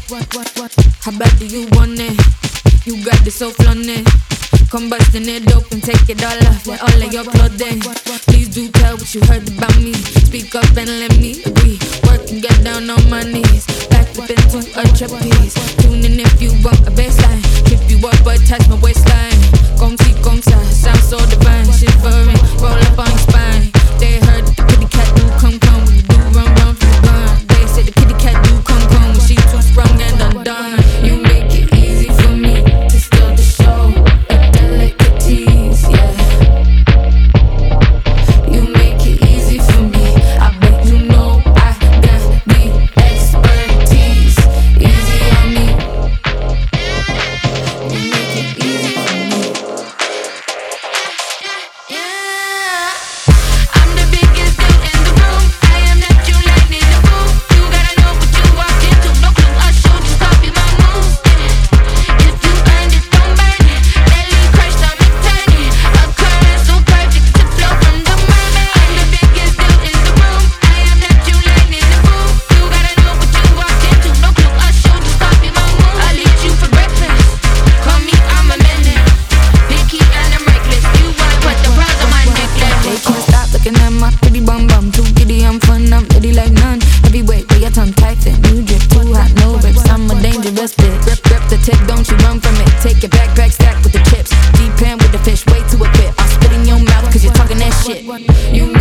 How bad do you want it? You got this so flaunted. Come bustin' it open, take it all off, yeah, all of your clothing. Please do tell what you heard about me. Speak up and let me agree. Work and get down on my knees. Back up into a trapeze. Tune in if you want a baseline. Trip you up but touch my waistline. Come see, come sa, sound so divine. Shivering, roll up on your spine. They heard that the kitty cat do come when you do run from the gun. They say the kitty cat do come when she too sprung and undone. You make it easy for me to steal the show. Yeah. You make it easy for me. I bet you know I got the expertise. Easy on me. You make it easy for me. Yeah. I'm the biggest deal in the room. I am not you lightning the boom. You gotta know what you walked into. No clue, I showed you, copy my moves. If you earned it, don't burn it. Belly crush, stomach turning. Occurrence so perfect to flow from the mermaid. I'm the biggest deal in the room. I am not you lightning the boom. You gotta know what you walked into. No clue, I showed you, copy my moves. I'll eat you for breakfast. Call me, I'm a menace. Picky and I'm reckless. You wanna put the prize on my necklace. They can't stop looking at my pretty bum bum. Too giddy, I'm fun, I'm litty like none. Heavyweight, but your tongue tight fit. You drip too hot, no rips. I'm a dangerous bitch. Rip the tip, don't you run from it. Take your backpack, stack with the chips. Deep pan with the fish, way too equipped. I'll spit in your mouth cause you're talking that shit. You